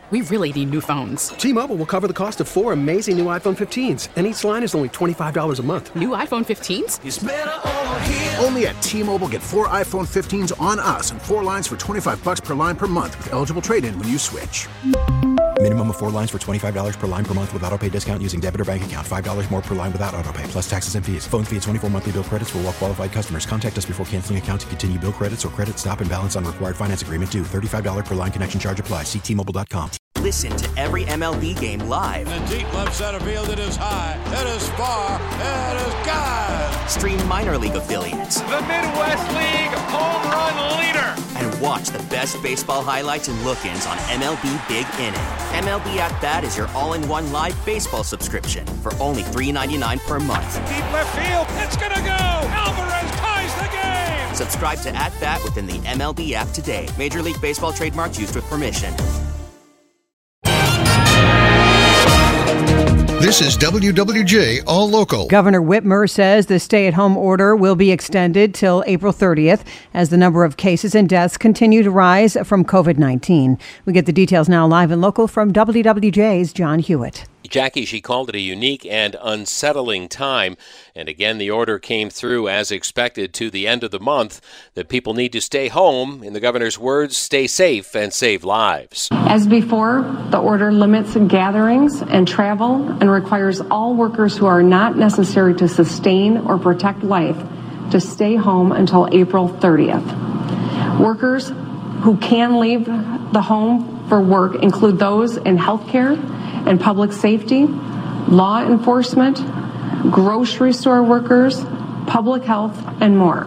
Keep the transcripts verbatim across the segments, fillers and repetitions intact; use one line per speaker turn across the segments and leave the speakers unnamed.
We really need new phones.
T-Mobile will cover the cost of four amazing new iPhone fifteens, and each line is only twenty-five dollars a month.
New iPhone fifteens?
It's better over here.
Only at T-Mobile, get four iPhone fifteens on us and four lines for twenty-five dollars per line per month with eligible trade-in when you switch.
Minimum of four lines for twenty-five dollars per line per month with autopay discount using debit or bank account. five dollars more per line without autopay, plus taxes and fees. Phone fee at twenty-four monthly bill credits for well-qualified customers. Contact us before canceling account to continue bill credits or credit stop and balance on required finance agreement due. thirty-five dollars per line connection charge applies. See T Mobile dot com.
Listen to every M L B game live.
In the deep left center field, it is high, it is far, it is gone.
Stream minor league affiliates.
The Midwest League home run leader.
And watch the best baseball highlights and look-ins on M L B Big Inning. M L B At Bat is your all-in-one live baseball subscription for only three dollars and ninety-nine cents per month.
Deep left field, it's gonna go. Alvarez ties the game.
Subscribe to At Bat within the M L B app today. Major League Baseball trademarks used with permission.
This is W W J All Local.
Governor Whitmer says the stay-at-home order will be extended till April thirtieth as the number of cases and deaths continue to rise from covid nineteen. We get the details now live and local from W W J's John Hewitt.
Jackie, she called it a unique and unsettling time. And again, the order came through as expected to the end of the month that people need to stay home. In the governor's words, stay safe and save lives.
As before, the order limits gatherings and travel and requires all workers who are not necessary to sustain or protect life to stay home until April thirtieth. Workers who can leave the home for work include those in healthcare and public safety, law enforcement, grocery store workers, public health, and more.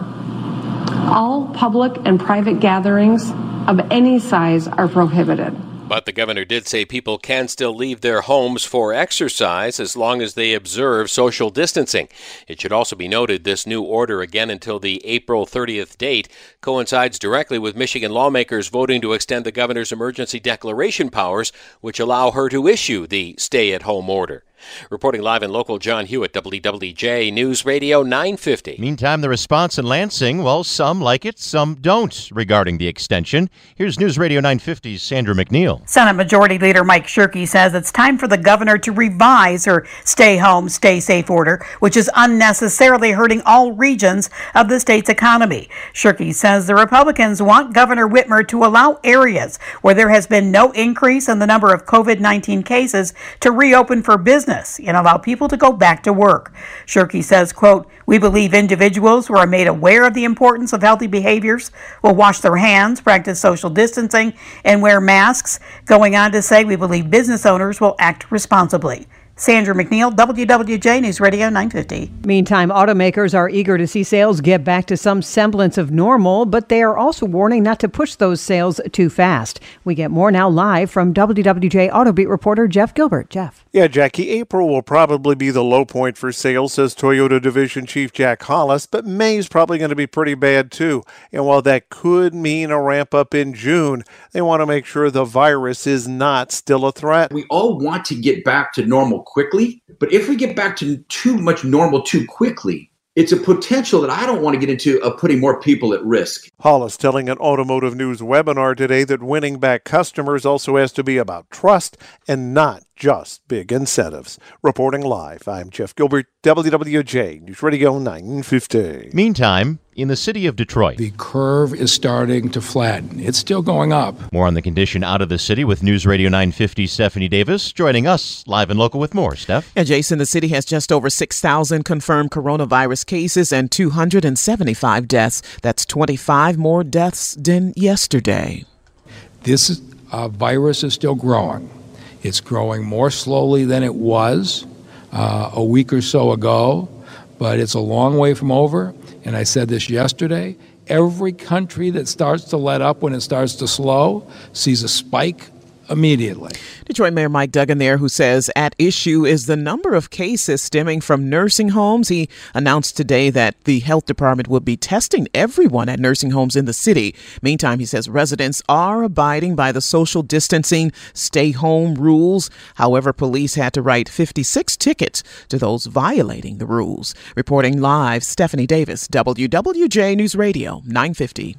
All public and private gatherings of any size are prohibited.
But the governor did say people can still leave their homes for exercise as long as they observe social distancing. It should also be noted this new order, again until the April thirtieth date, coincides directly with Michigan lawmakers voting to extend the governor's emergency declaration powers, which allow her to issue the stay-at-home order. Reporting live and local, John Hewitt, W W J News Radio nine fifty.
Meantime, the response in Lansing, well, some like it, some don't regarding the extension. Here's News Radio nine fifty's Sandra McNeil.
Senate Majority Leader Mike Shirkey says it's time for the governor to revise her stay home, stay safe order, which is unnecessarily hurting all regions of the state's economy. Shirkey says the Republicans want Governor Whitmer to allow areas where there has been no increase in the number of covid nineteen cases to reopen for business and allow people to go back to work. Shirkey says, quote, "We believe individuals who are made aware of the importance of healthy behaviors will wash their hands, practice social distancing, and wear masks." Going on to say, "We believe business owners will act responsibly." Sandra McNeil, W W J News Radio nine fifty.
Meantime, automakers are eager to see sales get back to some semblance of normal, but they are also warning not to push those sales too fast. We get more now live from W W J Auto Beat reporter Jeff Gilbert. Jeff.
Yeah, Jackie, April will probably be the low point for sales, says Toyota Division Chief Jack Hollis, but May is probably going to be pretty bad too. And while that could mean a ramp up in June, they want to make sure the virus is not still a threat.
We all want to get back to normal quickly, but if we get back to too much normal too quickly, it's a potential that I don't want to get into of putting more people at risk.
Hollis telling an Automotive News webinar today that winning back customers also has to be about trust and not just big incentives. Reporting live, I'm Jeff Gilbert, W W J News Radio nine fifty.
Meantime, in the city of Detroit,
the curve is starting to flatten. It's still going up.
More on the condition out of the city with News Radio nine fifty Stephanie Davis joining us live and local with more. Steph?
Yeah, Jason, the city has just over six thousand confirmed coronavirus cases and two hundred seventy-five deaths. That's twenty-five more deaths than yesterday.
This uh, virus is still growing. It's growing more slowly than it was uh, a week or so ago, but it's a long way from over. And I said this yesterday, every country that starts to let up when it starts to slow sees a spike immediately.
Detroit Mayor Mike Duggan there, who says at issue is the number of cases stemming from nursing homes. He announced today that the health department will be testing everyone at nursing homes in the city. Meantime, he says residents are abiding by the social distancing stay home rules. However, police had to write fifty-six tickets to those violating the rules. Reporting live, Stephanie Davis, W W J News Radio nine fifty.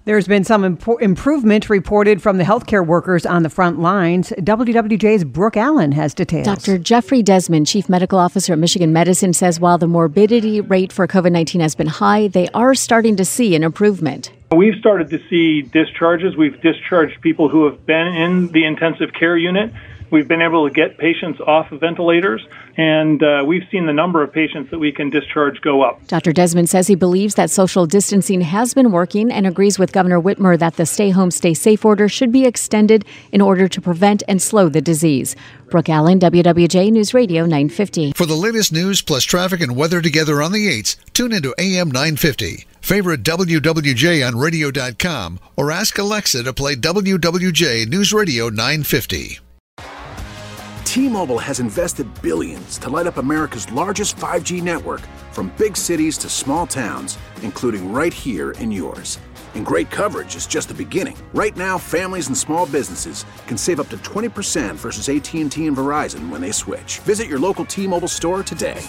There's been some impo- improvement reported from the healthcare workers on the front lines. W W J's Brooke Allen has details.
Doctor Jeffrey Desmond, Chief Medical Officer at Michigan Medicine, says while the morbidity rate for COVID nineteen has been high, they are starting to see an improvement.
We've started to see discharges. We've discharged people who have been in the intensive care unit. We've been able to get patients off of ventilators, and uh, we've seen the number of patients that we can discharge go up.
Doctor Desmond says he believes that social distancing has been working and agrees with Governor Whitmer that the stay home, stay safe order should be extended in order to prevent and slow the disease. Brooke Allen, W W J News Radio nine fifty.
For the latest news plus traffic and weather together on the eights, tune into A M nine fifty. Favorite W W J on radio dot com or ask Alexa to play W W J News Radio nine fifty.
T-Mobile has invested billions to light up America's largest five G network, from big cities to small towns, including right here in yours. And great coverage is just the beginning. Right now, families and small businesses can save up to twenty percent versus A T and T and Verizon when they switch. Visit your local T-Mobile store today.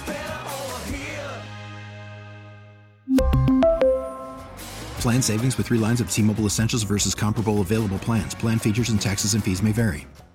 Plan savings with three lines of T-Mobile Essentials versus comparable available plans. Plan features and taxes and fees may vary.